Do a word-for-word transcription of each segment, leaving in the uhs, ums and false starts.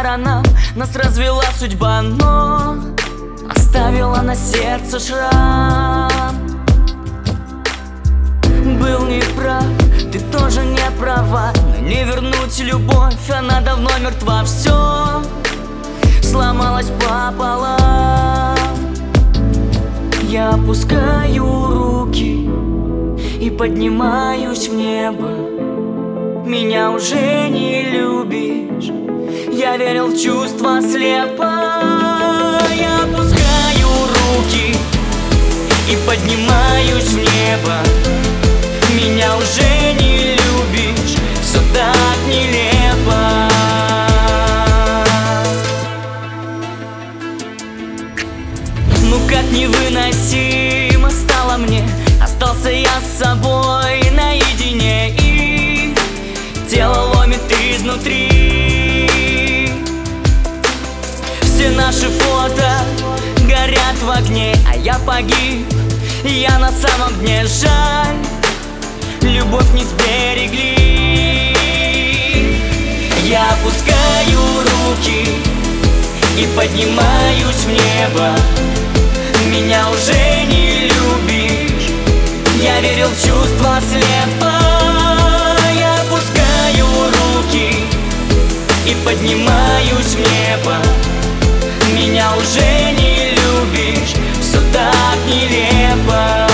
сторонам, нас развела судьба, но оставила на сердце шрам. Был неправ, ты тоже не права, но не вернуть любовь, она давно мертва. Все сломалось пополам. Я опускаю руки и поднимаюсь в небо. Меня уже не любишь, я верил в чувства слепо. Я опускаю руки и поднимаюсь в небо. Меня уже не любишь, все так нелепо. Ну как невыносимо стало мне, остался я с собой наедине, и тело ломит изнутри. Все наши фото горят в огне, а я погиб, я на самом дне. Жаль, любовь не сберегли. Я опускаю руки и поднимаюсь в небо. Меня уже не любишь, я верил в чувства слепо. Я опускаю руки и поднимаюсь в небо. Меня уже не любишь, все так нелепо.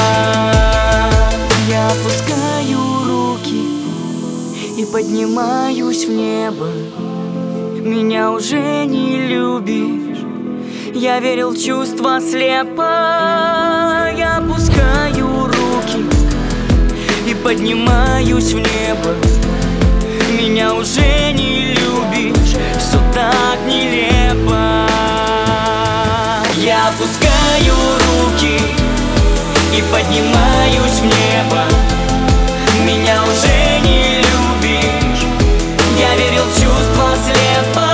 Я опускаю руки и поднимаюсь в небо. Меня уже не любишь, я верил в чувства слепо. Я опускаю руки и поднимаюсь в небо. Меня уже не любишь, все так нелепо. Я опускаю руки и поднимаюсь в небо. Меня уже не любишь, я верил в чувства слепо.